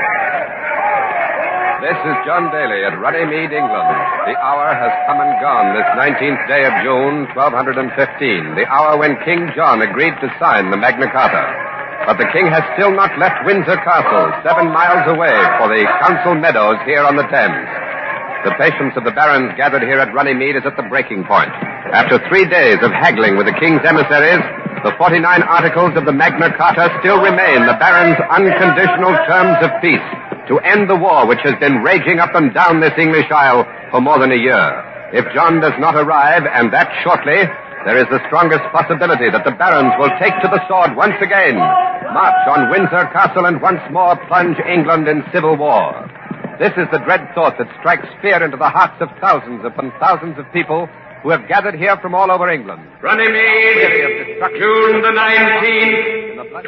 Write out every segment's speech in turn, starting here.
This is John Daly at Runnymede, England. The hour has come and gone this 19th day of June, 1215, the hour when King John agreed to sign the Magna Carta. But the king has still not left Windsor Castle, 7 miles away, for the council meadows here on the Thames. The patience of the barons gathered here at Runnymede is at the breaking point. After 3 days of haggling with the king's emissaries, the 49 articles of the Magna Carta still remain the barons' unconditional terms of peace to end the war which has been raging up and down this English Isle for more than a year. If John does not arrive, and that shortly, there is the strongest possibility that the barons will take to the sword once again, march on Windsor Castle, and once more plunge England in civil war. This is the dread thought that strikes fear into the hearts of thousands upon thousands of people who have gathered here from all over England. Runnymede, June the 19th,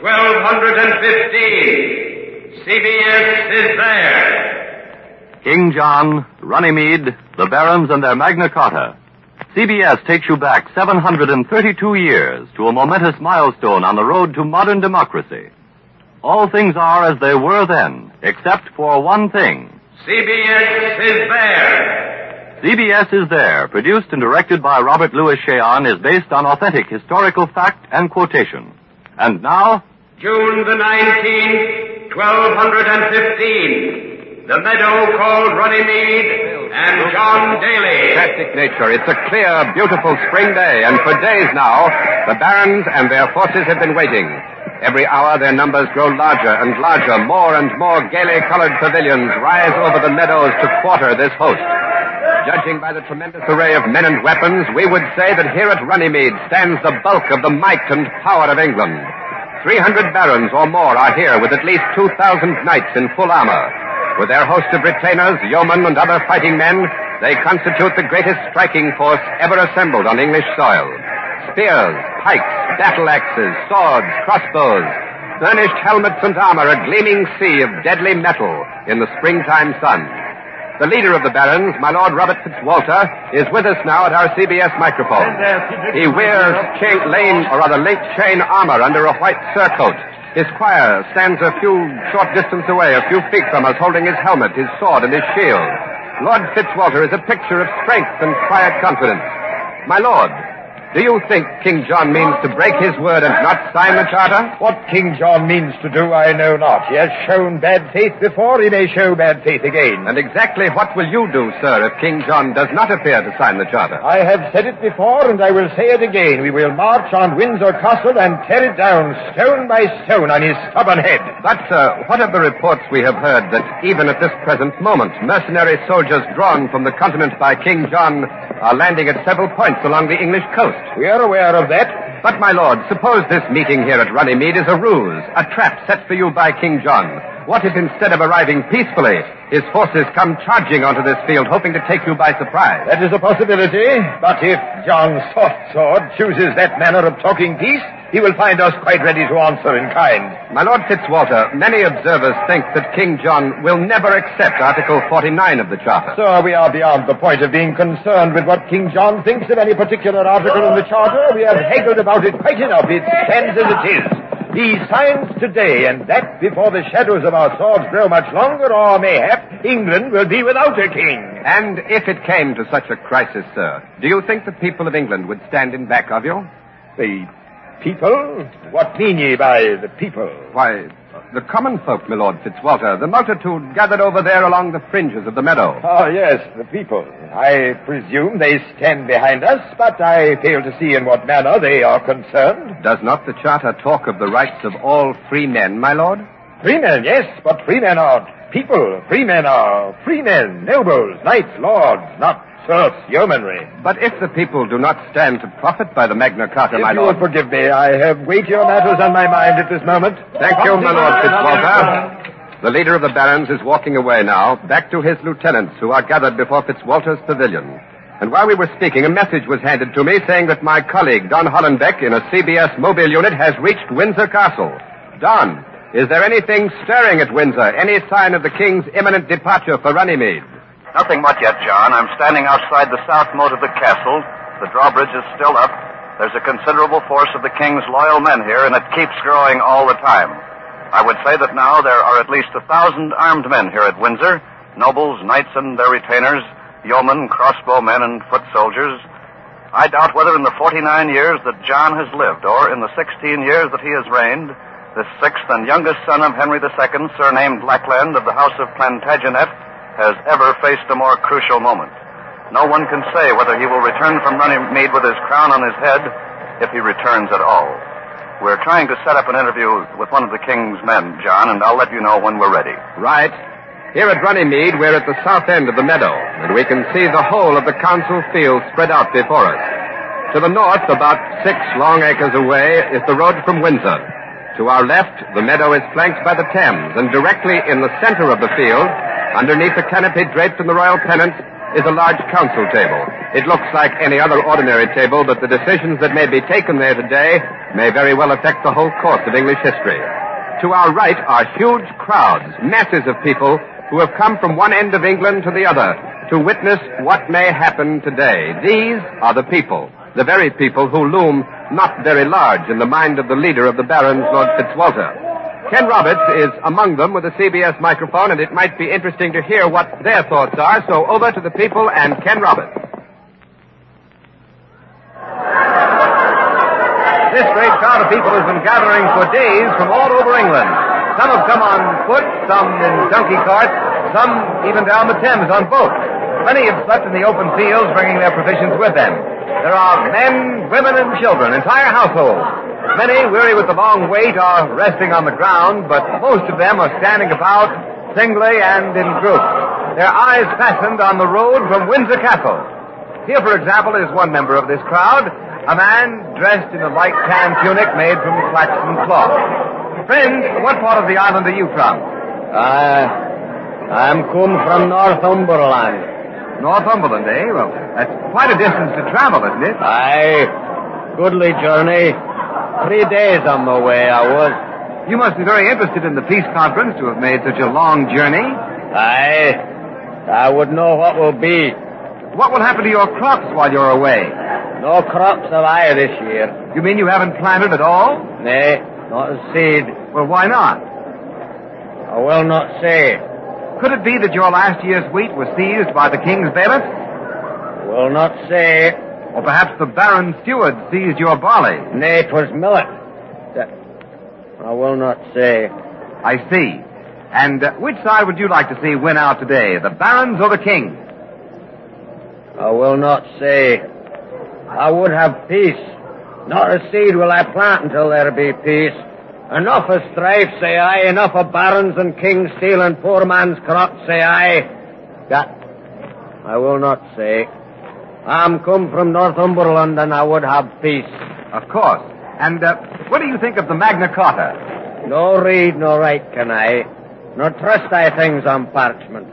1215. CBS is there. King John, Runnymede, the barons and their Magna Carta. CBS takes you back 732 years to a momentous milestone on the road to modern democracy. All things are as they were then, except for one thing. CBS is there. CBS is there, produced and directed by Robert Louis Cheon, is based on authentic historical fact and quotation. And now, June the 19th, 1215. The meadow called Runnymede and John Daly. Fantastic nature. It's a clear, beautiful spring day, and for days now, the barons and their forces have been waiting. Every hour, their numbers grow larger and larger. More and more gaily colored pavilions rise over the meadows to quarter this host. Judging by the tremendous array of men and weapons, we would say that here at Runnymede stands the bulk of the might and power of England. 300 barons or more are here with at least 2,000 knights in full armor. With their host of retainers, yeomen, and other fighting men, they constitute the greatest striking force ever assembled on English soil. Spears, pikes, battle axes, swords, crossbows, burnished helmets and armor, a gleaming sea of deadly metal in the springtime sun. The leader of the barons, my Lord Robert Fitzwalter, is with us now at our CBS microphone. He wears late chain armor under a white surcoat. His squire stands a few short distance away, a few feet from us, holding his helmet, his sword, and his shield. Lord Fitzwalter is a picture of strength and quiet confidence. My lord, do you think King John means to break his word and not sign the charter? What King John means to do, I know not. He has shown bad faith before, he may show bad faith again. And exactly what will you do, sir, if King John does not appear to sign the charter? I have said it before, and I will say it again. We will march on Windsor Castle and tear it down stone by stone on his stubborn head. But, sir, what of the reports we have heard that even at this present moment, mercenary soldiers drawn from the continent by King John are landing at several points along the English coast? We are aware of that. But, my lord, suppose this meeting here at Runnymede is a ruse, a trap set for you by King John. What if instead of arriving peacefully, his forces come charging onto this field, hoping to take you by surprise? That is a possibility, but if John Softsword chooses that manner of talking peace, he will find us quite ready to answer in kind. My Lord Fitzwalter, many observers think that King John will never accept Article 49 of the Charter. Sir, we are beyond the point of being concerned with what King John thinks of any particular article in the Charter. We have haggled about it quite enough. It stands as it is. He signs today, and that before the shadows of our swords grow much longer, or mayhap England will be without a king. And if it came to such a crisis, sir, do you think the people of England would stand in back of you? The people? What mean ye by the people? Why, the common folk, my Lord Fitzwalter, the multitude gathered over there along the fringes of the meadow. Oh, yes, the people. I presume they stand behind us, but I fail to see in what manner they are concerned. Does not the Charter talk of the rights of all free men, my lord? Free men, yes, but free men are people. Free men are free men, nobles, knights, lords, not serfs, yeomanry. But if the people do not stand to profit by the Magna Carta, my lord... If you will forgive me, I have weightier matters on my mind at this moment. Thank you, my Lord Fitzwalter. The leader of the barons is walking away now, back to his lieutenants who are gathered before Fitzwalter's pavilion. And while we were speaking, a message was handed to me saying that my colleague, Don Hollenbeck, in a CBS mobile unit, has reached Windsor Castle. Don, is there anything stirring at Windsor? Any sign of the king's imminent departure for Runnymede? Nothing much yet, John. I'm standing outside the south moat of the castle. The drawbridge is still up. There's a considerable force of the king's loyal men here, and it keeps growing all the time. I would say that now there are at least 1,000 armed men here at Windsor, nobles, knights, and their retainers, yeomen, crossbowmen, and foot soldiers. I doubt whether in the 49 years that John has lived, or in the 16 years that he has reigned, the sixth and youngest son of Henry II, surnamed Lackland of the House of Plantagenet, has ever faced a more crucial moment. No one can say whether he will return from Runnymede with his crown on his head, if he returns at all. We're trying to set up an interview with one of the king's men, John, and I'll let you know when we're ready. Right. Here at Runnymede, we're at the south end of the meadow, and we can see the whole of the council field spread out before us. To the north, about 6 long acres away, is the road from Windsor. To our left, the meadow is flanked by the Thames, and directly in the center of the field, underneath the canopy draped in the royal pennant, is a large council table. It looks like any other ordinary table, but the decisions that may be taken there today may very well affect the whole course of English history. To our right are huge crowds, masses of people who have come from one end of England to the other to witness what may happen today. These are the people, the very people who loom not very large in the mind of the leader of the barons, Lord Fitzwalter. Ken Roberts is among them with a CBS microphone, and it might be interesting to hear what their thoughts are. So over to the people and Ken Roberts. This great crowd of people has been gathering for days from all over England. Some have come on foot, some in donkey carts, some even down the Thames on boats. Many have slept in the open fields, bringing their provisions with them. There are men, women, and children, entire households. Many, weary with the long wait, are resting on the ground, but most of them are standing about, singly and in groups, their eyes fastened on the road from Windsor Castle. Here, for example, is one member of this crowd, a man dressed in a light tan tunic made from flaxen cloth. Friend, what part of the island are you from? I'm come from Northumberland. Northumberland, eh? Well, that's quite a distance to travel, isn't it? Aye. Goodly journey. 3 days on the way I was. You must be very interested in the peace conference to have made such a long journey. Aye. I would know what will be. What will happen to your crops while you're away? No crops have I this year. You mean you haven't planted at all? Nay, not a seed. Well, why not? I will not say. Could it be that your last year's wheat was seized by the king's bailiffs? Will not say. Or perhaps the baron steward seized your barley? Nay, 'twas millet. I will not say. I see. And which side would you like to see win out today, the barons or the king? I will not say. I would have peace. Not a seed will I plant until there be peace. Enough of strife, say I. Enough of barons and kings stealing poor man's crops, say I. That I will not say. I'm come from Northumberland, and I would have peace. Of course. And what do you think of the Magna Carta? No read, no write can I. Nor trust I things on parchment.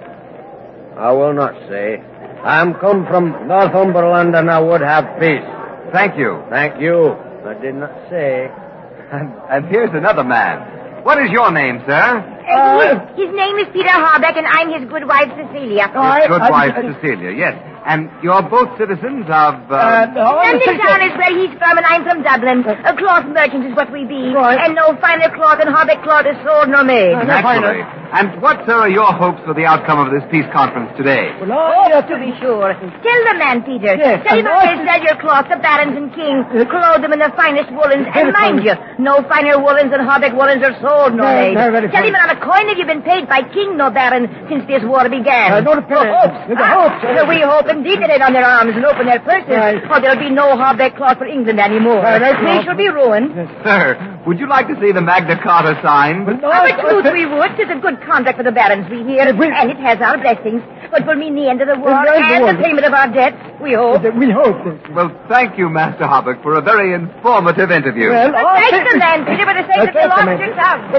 I will not say. I'm come from Northumberland, and I would have peace. Thank you. Thank you. I did not say. And here's another man. What is your name, sir? His name is Peter Harbeck, and I'm his good wife, Cecilia. His good wife, Cecilia, yes. And you're both citizens of... London town is where he's from, and I'm from Dublin. A cloth merchant is what we be. Right. And no finer cloth than Harbeck cloth is sold nor made. Naturally. And what, sir, are your hopes for the outcome of this peace conference today? To be sure. Tell the man, Peter. Yes, Tell him if they sell your cloth, the barons and kings clothe them in the finest woolens. And mind you, no finer woolens than Harbeck woolens are sold nor made. Tell him not a coin have you been paid by king nor baron since this war began. Not a penny. We hope indeed that they on their arms and open their purses, or there'll be no Harbeck cloth for England anymore. We shall be ruined. Sir, would you like to see the Magna Carta signed? Of a truth we would. 'Tis a good contract for the barons we hear, and it has our blessings. But will mean the end of the war and the payment of our debts, we hope. We hope. Well, thank you, Master Harbeck, for a very informative interview. Thanks the man, Peter, for the sake that you lost your tongue.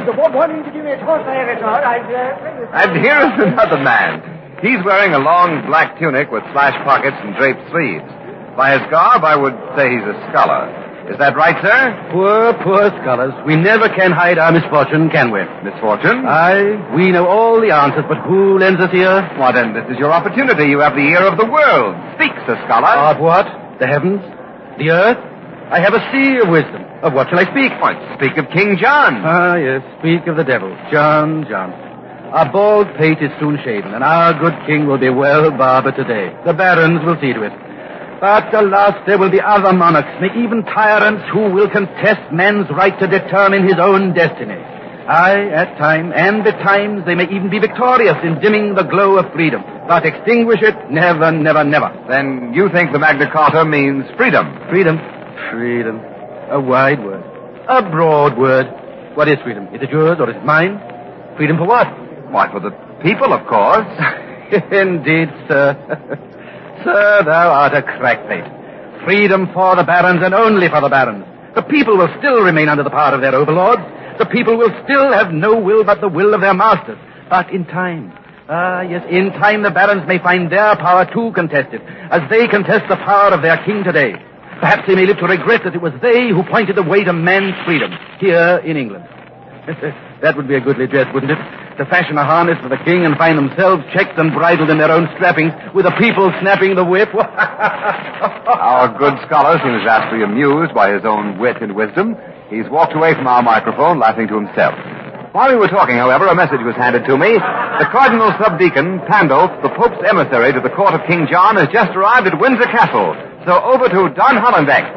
And here is another man. He's wearing a long black tunic with slash pockets and draped sleeves. By his garb, I would say he's a scholar. Is that right, sir? Poor scholars. We never can hide our misfortune, can we? Misfortune? Aye, we know all the answers, but who lends us ear? Well, then, this is your opportunity. You have the ear of the world. Speak, sir scholar. Of what? The heavens? The earth? I have a sea of wisdom. Of what shall I speak? What? Speak of King John. Ah, yes, speak of the devil. John. Our bald pate is soon shaven, and our good king will be well barbered today. The barons will see to it. But alas, there will be other monarchs, nay, even tyrants, who will contest man's right to determine his own destiny. Aye, at time, and betimes they may even be victorious in dimming the glow of freedom. But extinguish it, never. Then you think the Magna Carta means freedom? Freedom. A wide word. A broad word. What is freedom? Is it yours or is it mine? Freedom for what? Why, for the people, of course. Indeed, sir. Sir, thou art a crackpate. Freedom for the barons and only for the barons. The people will still remain under the power of their overlords. The people will still have no will but the will of their masters. But in time, in time the barons may find their power too contested, as they contest the power of their king today. Perhaps they may live to regret that it was they who pointed the way to man's freedom here in England. That would be a goodly dress, wouldn't it? To fashion a harness for the king and find themselves checked and bridled in their own strappings, with the people snapping the whip. Our good scholar seems vastly amused by his own wit and wisdom. He's walked away from our microphone, laughing to himself. While we were talking, however, a message was handed to me. The Cardinal Subdeacon, Pandulph, the Pope's emissary to the court of King John, has just arrived at Windsor Castle. So over to Don Hollenbeck.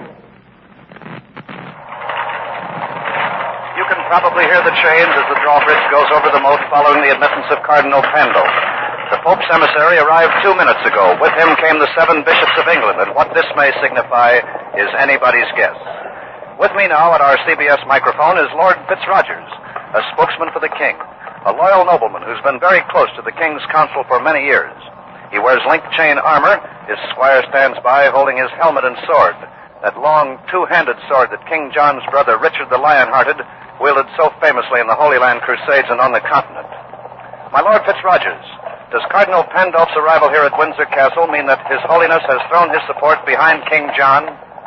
You can probably hear the chains as the drawbridge goes over the moat following the admittance of Cardinal Pandulph. The Pope's emissary arrived 2 minutes ago. With him came the 7 bishops of England, and what this may signify is anybody's guess. With me now at our CBS microphone is Lord Fitzrogers, a spokesman for the king, a loyal nobleman who's been very close to the king's council for many years. He wears link-chain armor. His squire stands by holding his helmet and sword, that long two-handed sword that King John's brother, Richard the Lion-Hearted, wielded so famously in the Holy Land Crusades and on the continent. My Lord Fitzrogers, does Cardinal Pandulph's arrival here at Windsor Castle mean that His Holiness has thrown his support behind King John?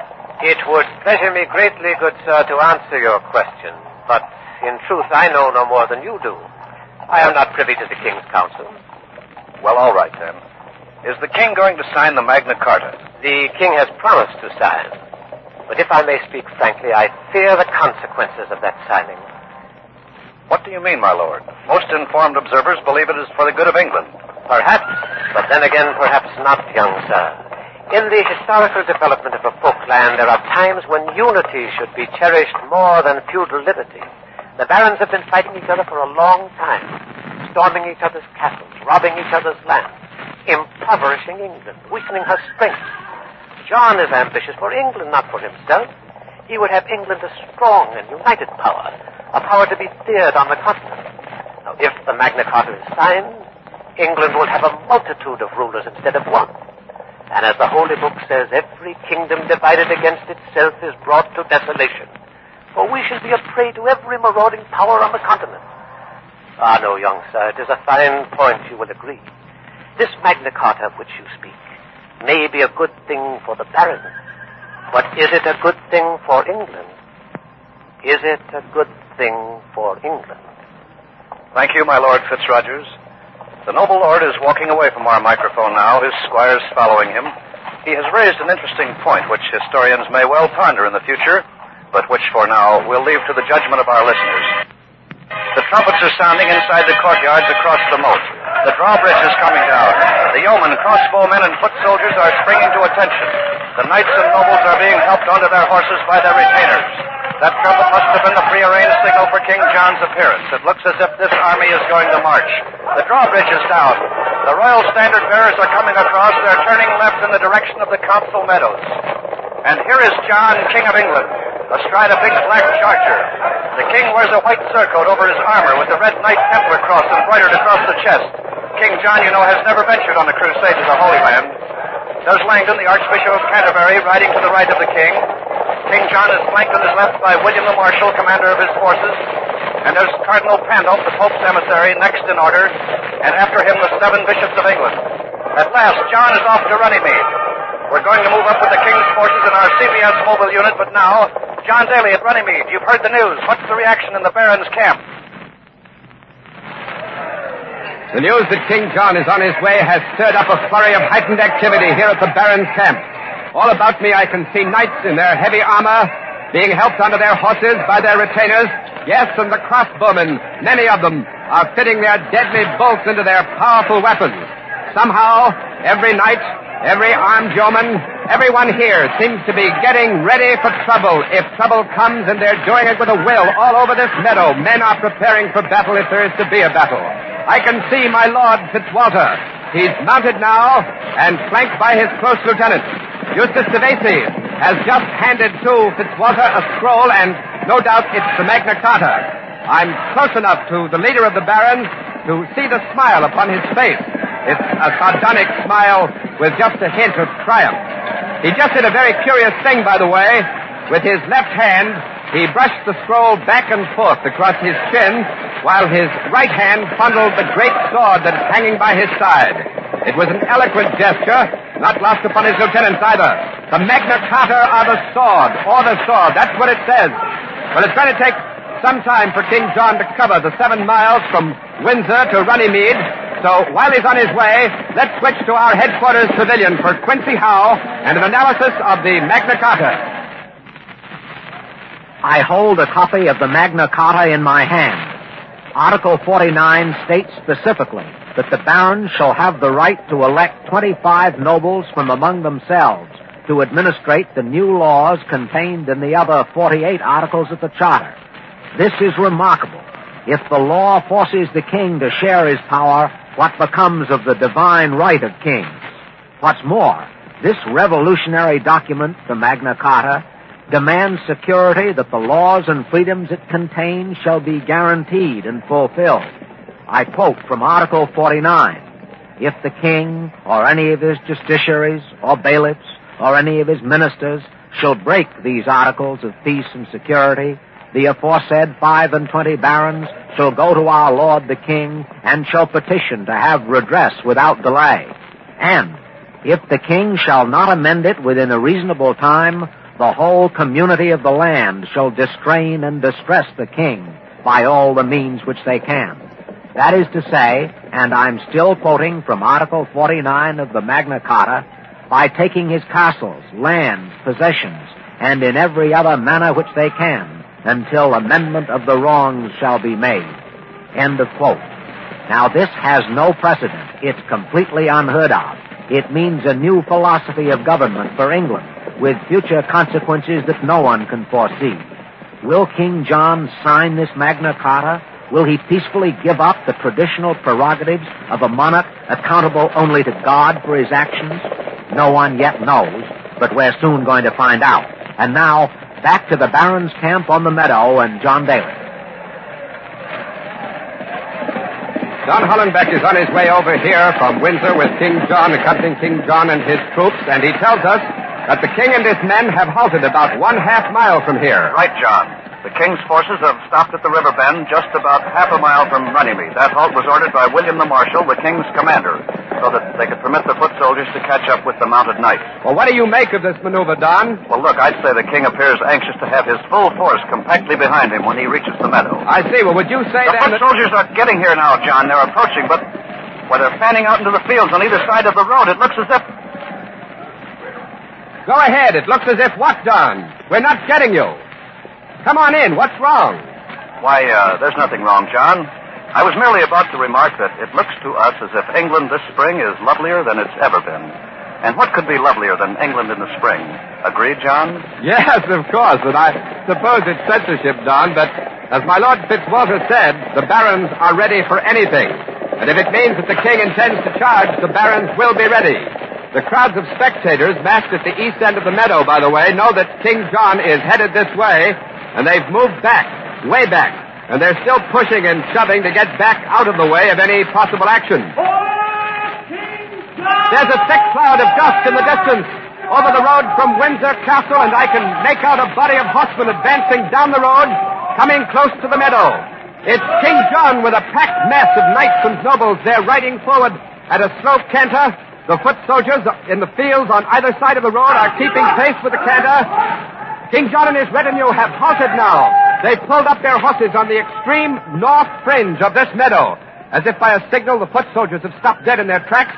It would pleasure me greatly, good sir, to answer your question, but in truth I know no more than you do. I am not privy to the King's counsel. Well, all right, then. Is the king going to sign the Magna Carta? The king has promised to sign. But if I may speak frankly, I fear the consequences of that signing. What do you mean, my lord? Most informed observers believe it is for the good of England. Perhaps, but then again, perhaps not, young sir. In the historical development of a folkland, there are times when unity should be cherished more than feudal liberty. The barons have been fighting each other for a long time, storming each other's castles, robbing each other's lands, impoverishing England, weakening her strength. John is ambitious for England, not for himself. He would have England a strong and united power, a power to be feared on the continent. Now, if the Magna Carta is signed, England will have a multitude of rulers instead of one. And as the Holy Book says, every kingdom divided against itself is brought to desolation. For we shall be a prey to every marauding power on the continent. Ah, no, young sir, it is a fine point, you will agree. This Magna Carta of which you speak may be a good thing for the barons, but is it a good thing for England? Is it a good thing for England? Thank you, my Lord Fitzrogers. The noble lord is walking away from our microphone now, his squires following him. He has raised an interesting point which historians may well ponder in the future, but which for now we'll leave to the judgment of our listeners. The trumpets are sounding inside the courtyards across the moat. The drawbridge is coming down. The yeomen, crossbowmen, and foot soldiers are springing to attention. The knights and nobles are being helped onto their horses by their retainers. That trumpet must have been the prearranged signal for King John's appearance. It looks as if this army is going to march. The drawbridge is down. The royal standard bearers are coming across. They're turning left in the direction of the council meadows. And here is John, King of England, astride a big black charger. The king wears a white surcoat over his armor with the red Knight Templar cross embroidered across the chest. King John, you know, has never ventured on a crusade to the Holy Land. There's Langdon, the Archbishop of Canterbury, riding to the right of the king. King John is flanked on his left by William the Marshal, commander of his forces. And there's Cardinal Pandulph, the Pope's emissary, next in order. And after him, the 7 bishops of England. At last, John is off to Runnymede. We're going to move up with the king's forces in our CBS mobile unit, but now, John Daly at Runnymede. You've heard the news. What's the reaction in the barons' camp? The news that King John is on his way has stirred up a flurry of heightened activity here at the barons' camp. All about me I can see knights in their heavy armor being helped onto their horses by their retainers. Yes, and the crossbowmen, many of them, are fitting their deadly bolts into their powerful weapons. Somehow, every knight, every armed yeoman, everyone here seems to be getting ready for trouble. If trouble comes, and they're doing it with a will all over this meadow, men are preparing for battle if there is to be a battle. I can see my Lord Fitzwalter. He's mounted now and flanked by his close lieutenant. Eustace de Vesey has just handed to Fitzwalter a scroll, and no doubt it's the Magna Carta. I'm close enough to the leader of the barons to see the smile upon his face. It's a sardonic smile with just a hint of triumph. He just did a very curious thing, by the way. With his left hand, he brushed the scroll back and forth across his chin, while his right hand fondled the great sword that is hanging by his side. It was an eloquent gesture, not lost upon his lieutenants either. The Magna Carta are the sword, or the sword. That's what it says. Well, it's going to take some time for King John to cover the 7 miles from Windsor to Runnymede. So while he's on his way, let's switch to our headquarters pavilion for Quincy Howe and an analysis of the Magna Carta. I hold a copy of the Magna Carta in my hand. Article 49 states specifically that the barons shall have the right to elect 25 nobles from among themselves to administrate the new laws contained in the other 48 articles of the Charter. This is remarkable. If the law forces the king to share his power, what becomes of the divine right of kings? What's more, this revolutionary document, the Magna Carta, demands security that the laws and freedoms it contains shall be guaranteed and fulfilled. I quote from Article 49. If the king, or any of his justiciaries, or bailiffs, or any of his ministers, shall break these articles of peace and security, the aforesaid 25 barons shall go to our Lord the King, and shall petition to have redress without delay. And, if the king shall not amend it within a reasonable time, the whole community of the land shall distrain and distress the king by all the means which they can. That is to say, and I'm still quoting from Article 49 of the Magna Carta, by taking his castles, lands, possessions, and in every other manner which they can, until amendment of the wrongs shall be made. End of quote. Now, this has no precedent. It's completely unheard of. It means a new philosophy of government for England, with future consequences that no one can foresee. Will King John sign this Magna Carta? Will he peacefully give up the traditional prerogatives of a monarch accountable only to God for his actions? No one yet knows, but we're soon going to find out. And now, back to the Barons' camp on the meadow and John Daly. John Hollenbeck is on his way over here from Windsor with King John, accompanying King John and his troops, and he tells us that the king and his men have halted about 1/2 mile from here. Right, John. The king's forces have stopped at the river bend just about 1/2 mile from Runnymede. That halt was ordered by William the Marshal, the king's commander, so that they could permit the foot soldiers to catch up with the mounted knights. Well, what do you make of this maneuver, Don? Well, look, I'd say the king appears anxious to have his full force compactly behind him when he reaches the meadow. I see. Well, would you say the foot soldiers are getting here now, John. They're approaching, but when they're fanning out into the fields on either side of the road, it looks as if... Go ahead. It looks as if what, Don? We're not getting you. Come on in. What's wrong? Why, there's nothing wrong, John. I was merely about to remark that it looks to us as if England this spring is lovelier than it's ever been. And what could be lovelier than England in the spring? Agreed, John? Yes, of course, and I suppose it's censorship, Don, but as my Lord Fitzwalter said, the barons are ready for anything. And if it means that the king intends to charge, the barons will be ready. The crowds of spectators massed at the east end of the meadow, by the way, know that King John is headed this way, and they've moved back, way back, and they're still pushing and shoving to get back out of the way of any possible action. There's a thick cloud of dust in the distance over the road from Windsor Castle, and I can make out a body of horsemen advancing down the road, coming close to the meadow. It's King John with a packed mass of knights and nobles. They're riding forward at a slow canter. The foot soldiers in the fields on either side of the road are keeping pace with the canter. King John and his retinue have halted now. They've pulled up their horses on the extreme north fringe of this meadow. As if by a signal, the foot soldiers have stopped dead in their tracks.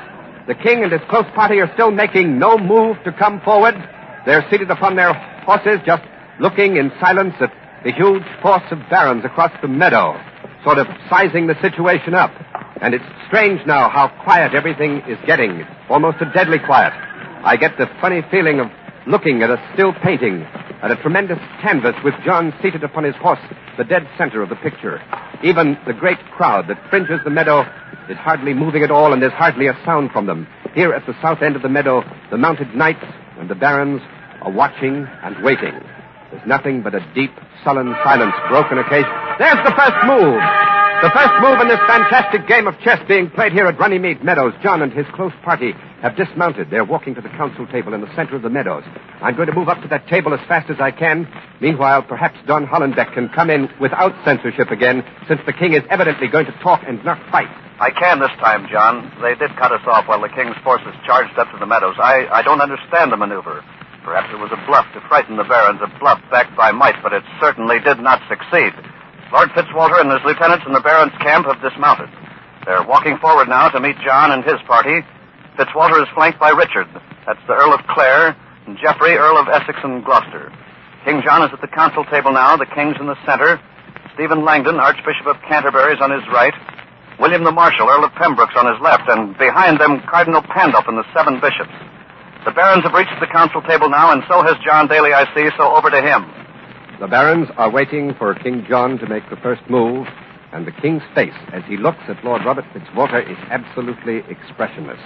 The king and his close party are still making no move to come forward. They're seated upon their horses, just looking in silence at the huge force of barons across the meadow, sort of sizing the situation up. And it's strange now how quiet everything is getting. It's almost a deadly quiet. I get the funny feeling of looking at a still painting, at a tremendous canvas with John seated upon his horse, the dead center of the picture. Even the great crowd that fringes the meadow is hardly moving at all, and there's hardly a sound from them. Here at the south end of the meadow, the mounted knights and the barons are watching and waiting. There's nothing but a deep, sullen silence, broken occasionally. There's the first move! The first move in this fantastic game of chess being played here at Runnymede Meadows. John and his close party have dismounted. They're walking to the council table in the center of the meadows. I'm going to move up to that table as fast as I can. Meanwhile, perhaps Don Hollenbeck can come in without censorship again, since the king is evidently going to talk and not fight. I can this time, John. They did cut us off while the king's forces charged up to the meadows. I don't understand the maneuver. Perhaps it was a bluff to frighten the barons, a bluff backed by might, but it certainly did not succeed. Lord Fitzwalter and his lieutenants in the barons' camp have dismounted. They're walking forward now to meet John and his party. Fitzwalter is flanked by Richard. That's the Earl of Clare, and Geoffrey, Earl of Essex and Gloucester. King John is at the council table now. The king's in the center. Stephen Langdon, Archbishop of Canterbury, is on his right. William the Marshal, Earl of Pembroke's on his left, and behind them, Cardinal Pandulph and the 7 bishops. The barons have reached the council table now, and so has John Daly, I see, so over to him. The barons are waiting for King John to make the first move, and the king's face, as he looks at Lord Robert Fitzwalter, is absolutely expressionless.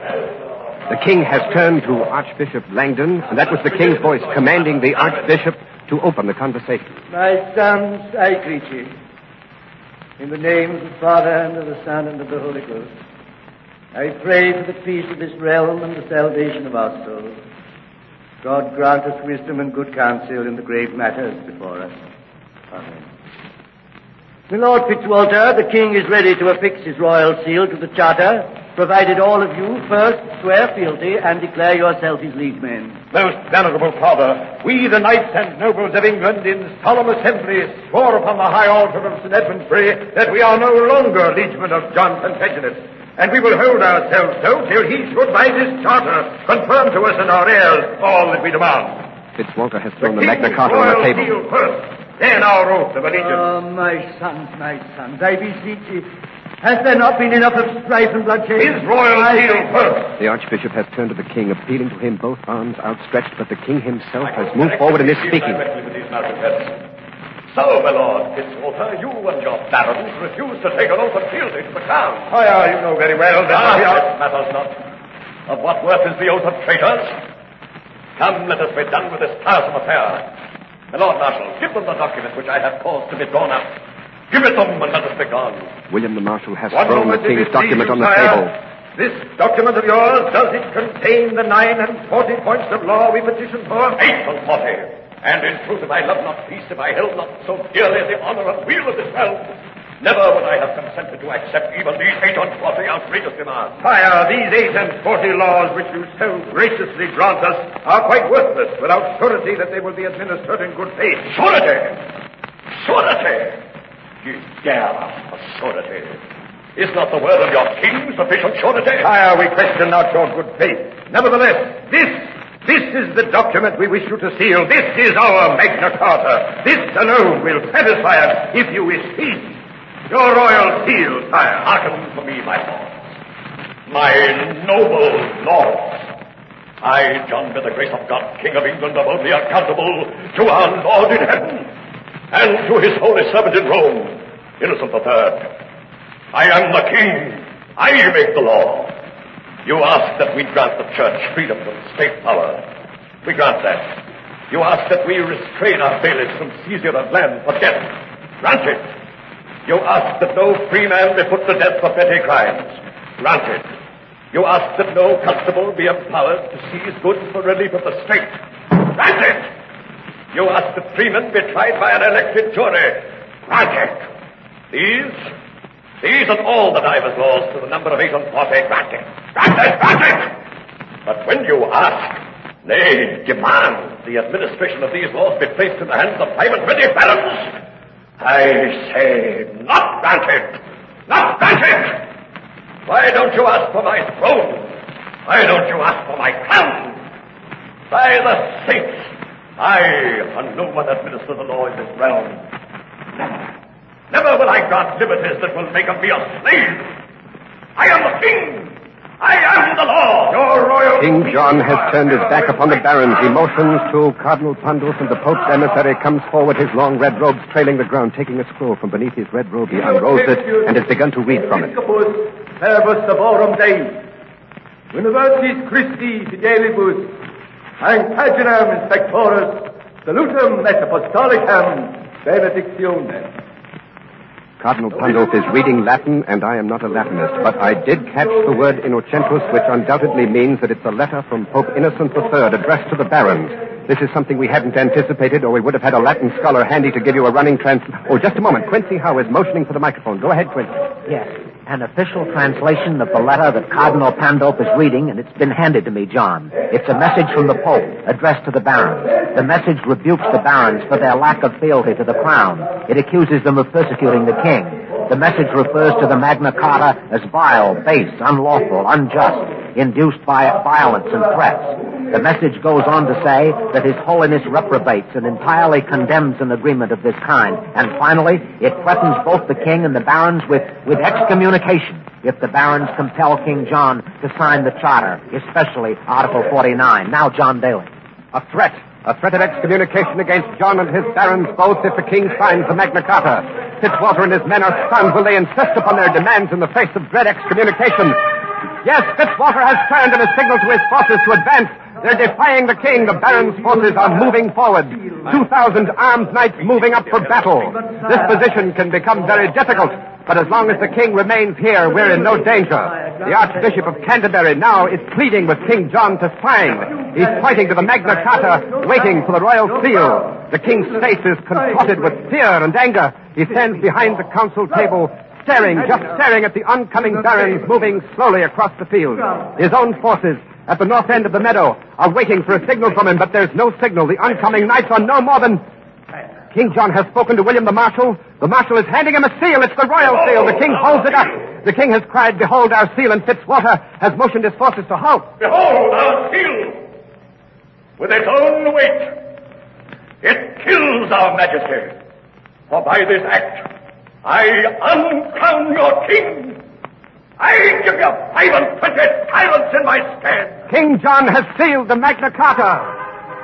The king has turned to Archbishop Langdon, and that was the king's voice commanding the archbishop to open the conversation. My sons, I greet you. In the name of the Father, and of the Son, and of the Holy Ghost, I pray for the peace of this realm and the salvation of our souls. God grant us wisdom and good counsel in the grave matters before us. Amen. My Lord Fitzwalter, the King is ready to affix his royal seal to the charter, provided all of you first swear fealty and declare yourself his liegemen. Most venerable Father, we, the knights and nobles of England, in solemn assembly, swore upon the high altar of St. Edmundbury that we are no longer liegemen of John Plantagenet, and we will hold ourselves so till he should, by this charter, confirm to us and our heirs all that we demand. Fitzwalter has thrown the Magna Carta on the table. Seal first, then our oath of allegiance. Oh, my sons, I beseech you. Has there not been enough of strife and bloodshed? His royal seal first. The archbishop has turned to the king, appealing to him, both arms outstretched, but the king himself has moved forward and is speaking. So, my lord Fitzwalter, you and your barons refuse to take an oath of fealty to the crown. You know very well that this matters not. Of what worth is the oath of traitors? Come, let us be done with this tiresome affair. My Lord Marshal, give them the document which I have caused to be drawn up. Give it them and let us be gone. William the Marshal has thrown the king's document on the table. table. This document of yours, does it contain the 49 points of law we petitioned for? 48. And in truth, if I love not peace, if I held not so dearly the honor and weal of this realm, never would I have consented to accept even these 48 outrageous demands. Sire, these 48 laws which you so graciously grant us are quite worthless without surety that they will be administered in good faith. Surety! Surety! You dare ask for surety. Is not the word of your king sufficient surety? Sire, we question not your good faith. Nevertheless, this is the document we wish you to seal. This is our Magna Carta. This alone will satisfy us if you wish peace. Your royal seal, sire. Hearken to me, my lords. My noble lords. I, John, by the grace of God, King of England, am only accountable to our Lord in heaven and to his holy servant in Rome, Innocent III. I am the king. I make the law. You ask that we grant the church freedom from state power. We grant that. You ask that we restrain our bailiffs from seizure of land for debt. Granted. You ask that no free man be put to death for petty crimes. Granted. You ask that no constable be empowered to seize goods for relief of the state. Granted. You ask that freemen be tried by an elected jury. Granted. These and all the divers laws to the number of 48, granted. But when you ask, nay, demand the administration of these laws be placed in the hands of 5 and 20 barons, I say not granted. Not granted! Why don't you ask for my throne? Why don't you ask for my crown? By the saints, I and no one administer the law in this realm. Never will I grant liberties that will make of me a slave. I am the king. I am the law. Your royal... King John has turned his back upon the barons. He motions to Cardinal Pandulf, and the Pope's emissary comes forward, his long red robes trailing the ground. Taking a scroll from beneath his red robe, he unrolls it and has begun to read from it. Servus Saborum Dei. Universis Christi Fidelibus. An paginam inspectorus. Salutum et apostolicam benedictionem. Cardinal Pandulf is reading Latin, and I am not a Latinist, but I did catch the word Innocentus, which undoubtedly means that it's a letter from Pope Innocent III addressed to the barons. This is something we hadn't anticipated, or we would have had a Latin scholar handy to give you a running Oh, just a moment. Quincy Howe is motioning for the microphone. Go ahead, Quincy. Yes, an official translation of the letter that Cardinal Pandulf is reading, and it's been handed to me, John. It's a message from the Pope, addressed to the barons. The message rebukes the barons for their lack of fealty to the crown. It accuses them of persecuting the king. The message refers to the Magna Carta as vile, base, unlawful, unjust, induced by violence and threats. The message goes on to say that His Holiness reprobates and entirely condemns an agreement of this kind. And finally, it threatens both the king and the barons with excommunication if the barons compel King John to sign the charter, especially Article 49. Now, John Daly. A threat of excommunication against John and his barons both if the king signs the Magna Carta. Fitzwater and his men are stunned when they insist upon their demands in the face of dread excommunication. Yes, Fitzwater has turned and has signaled to his forces to advance. They're defying the king. The barons' forces are moving forward. 2,000 armed knights moving up for battle. This position can become very difficult, but as long as the king remains here, we're in no danger. The Archbishop of Canterbury now is pleading with King John to sign. He's pointing to the Magna Carta, waiting for the royal seal. The king's face is contorted with fear and anger. He stands behind the council table, staring at the oncoming barons moving slowly across the field. His own forces at the north end of the meadow are waiting for a signal from him, but there's no signal. The oncoming knights are no more than... King John has spoken to William the Marshal. The Marshal is handing him a seal. It's the royal seal. The king holds it up. The king has cried, "Behold our seal," and Fitzwater has motioned his forces to halt. Behold our seal! With its own weight, it kills our majesty. For by this act, I uncrown your king. I give you 25 talents in my stead. King John has sealed the Magna Carta.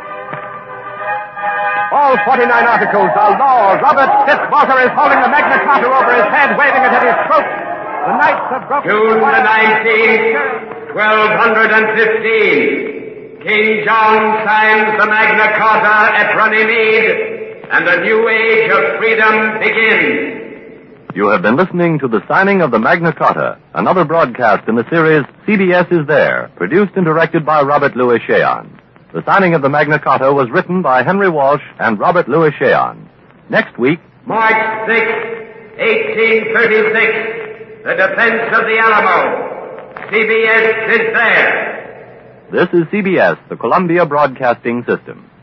All 49 articles are law. Robert Fitzwater is holding the Magna Carta over his head, waving it at his throat. The knights have broken... June the 19th, 1215. King John signs the Magna Carta at Runnymede, and a new age of freedom begins. You have been listening to the signing of the Magna Carta, another broadcast in the series CBS Is There, produced and directed by Robert Louis Cheon. The signing of the Magna Carta was written by Henry Walsh and Robert Louis Cheon. Next week... March 6, 1836, the defense of the Alamo. CBS Is There. This is CBS, the Columbia Broadcasting System.